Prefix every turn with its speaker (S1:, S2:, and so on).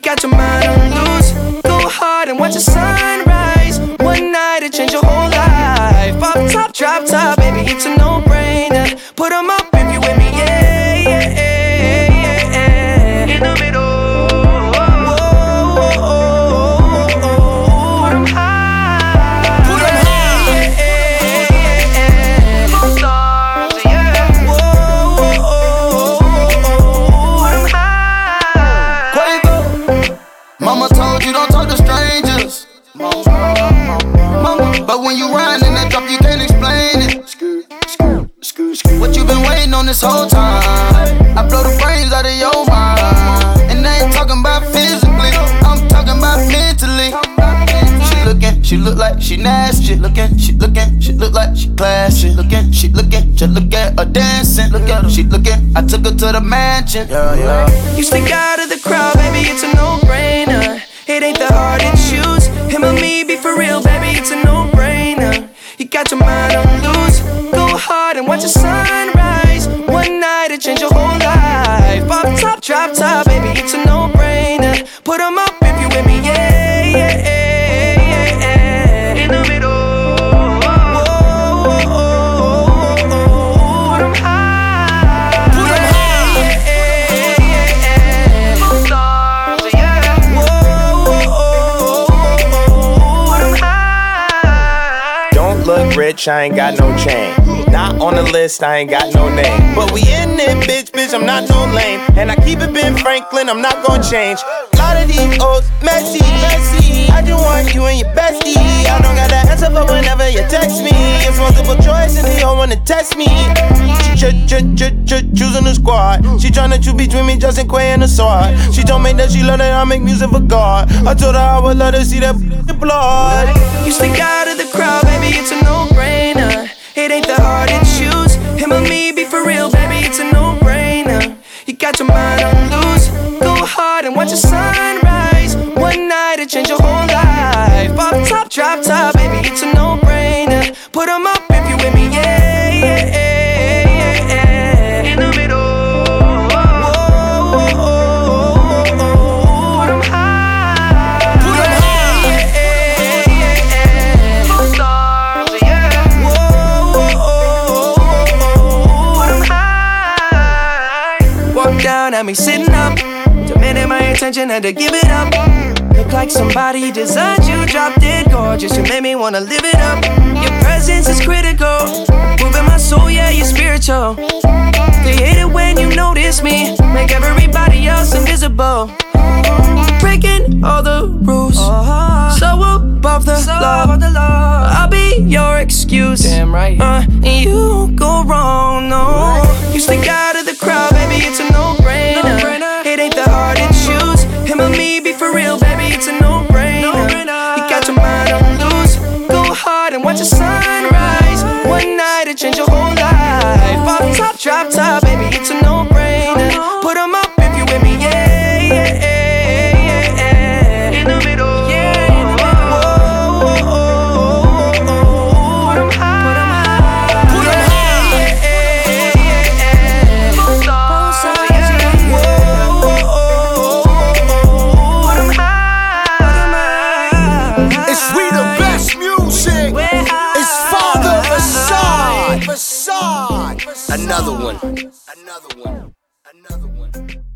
S1: got your mind on loose. Go hard and watch the sunrise. One night it change your whole life. Off top, drop top, baby, it's a no-brainer. Put 'em up if you with me, yeah, yeah, yeah, yeah. In the middle.
S2: Mama told you don't talk to strangers. Mama, but when you ride in that drop, you can't explain it. What you been waiting on this whole time? I blow the brains out of your mind. And I ain't talking about physically, I'm talking about mentally. She look like she nasty. She look like she classy. She looking, just look at her dancing. Look at her, she looking. I took her to the mansion. Yeah.
S1: You stick out of the crowd, baby, it's a no-brainer. It ain't that hard to choose. Him or me, be for real, baby, it's a no-brainer. You got your mind on loose. Go hard and watch the sunrise. One night it change your whole life. Off top, drop top, baby, it's a no-brainer. Put 'em up if you with me, yeah, yeah, yeah. In the middle.
S3: Look rich, I ain't got no chain. Not on the list, I ain't got no name. But we in it, bitch, I'm not no lame. And I keep it Ben Franklin, I'm not gon' change. A lot of these old messy. I just want you and your bestie. I don't got the answer for whenever you text me. It's multiple choice and they don't wanna test me. She choosing the squad. She tryna choose between me, Justin Quay and the sword. She told me that she love that I make music for God. I told her I would let her see that blood.
S1: You stick out of the crowd, baby, it's a no-brainer. It ain't that hard to choose. Him or me, be for real, baby, it's a no-brainer. You got your mind on loose. Go hard and watch the sunrise. One night it change your whole life. Off top, drop top, baby, it's a no-brainer. Put 'em up if you with me, yeah, yeah, yeah. In the middle. Down at me sitting up, demanding my attention, had to give it up. Look like somebody designed you, dropped it gorgeous. You made me wanna live it up. Your presence is critical, moving my soul, yeah, you're spiritual. They hate it when you notice me, make everybody else invisible. Breaking all the rules, so above the law. I'll be your excuse, damn right. And you go wrong, no. You stick out of the crowd, baby, it's a no-brainer. It ain't that hard to choose. Him or me, be for real, baby, it's a no-brainer. You got your mind on loose. Go hard and watch the sunrise. One night it change your whole life. Off top, drop top, baby, it's a no-brainer. Put 'em up if you with me, yeah, yeah, yeah. In the middle, yeah, in the middle. Put 'em high, put 'em high, put 'em high, yeah. Both sides, yeah. Put 'em high.
S4: It's we the best music. It's Father Assad.
S3: Another one.
S4: Another one.